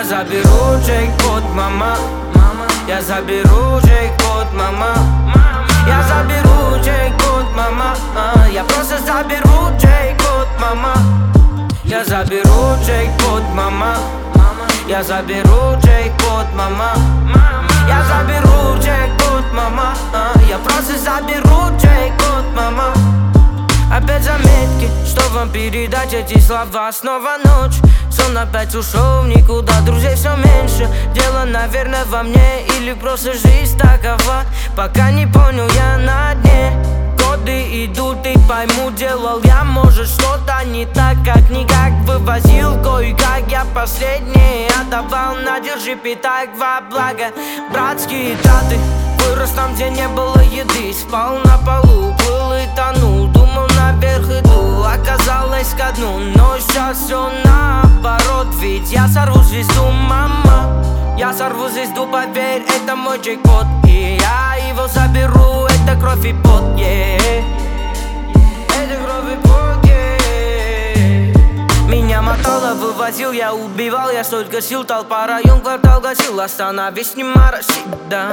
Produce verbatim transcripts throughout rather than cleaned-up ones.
заберу джекпот, мама. Я заберу джекпот, мама. Я заберу джекпот, мама. Я просто заберу джекпот, мама. Я заберу джекпот, мама. Я заберу джекпот, мама. Я заберу джекпот, мама. Я просто заберу джекпот, мама. Опять заметки, что вам передать эти слова? Снова ночь, сон опять ушел в никуда. Друзей все меньше, дело, наверное, во мне. Или просто жизнь такова. Пока не понял, я на дне. Годы идут и пойму, делал я, может, что-то не так, как никак. Вывозил кое-как, я последний отдавал на держи, питай во благо. Братские траты, вырос там, где не было еды. Спал на полу, плыл и тонул, думал, наверх иду, оказалось ко дну. Но сейчас все наоборот, ведь я сорву звезду, мама. Я сорву звезду, поверь, это мой джекпот. И я его заберу, это кровь и пот, yeah. Это кровь и пот, yeah. Меня мотало, вывозил, я убивал, я столько сил. Толпа, район, квартал гасил, остановись, не мороси, да.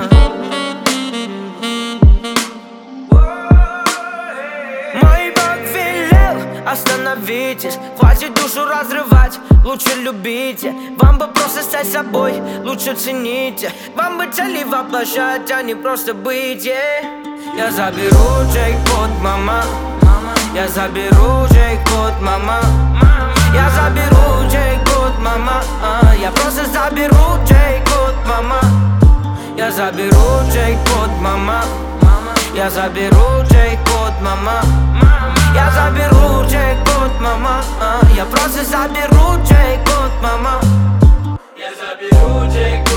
Остановитесь, хватит душу разрывать, лучше любите. Вам бы просто стать собой, лучше цените. Вам бы цели воплощать, а не просто быть, yeah. Я заберу джекпот, мама. Я заберу джекпот, мама. Я заберу джекпот, мама. Я просто заберу джекпот, мама. Я заберу джекпот, мама. Я заберу джекпот, мама. Я заберу джекпот, мама. Я просто заберу джекпот, мама. Я заберу джекпот.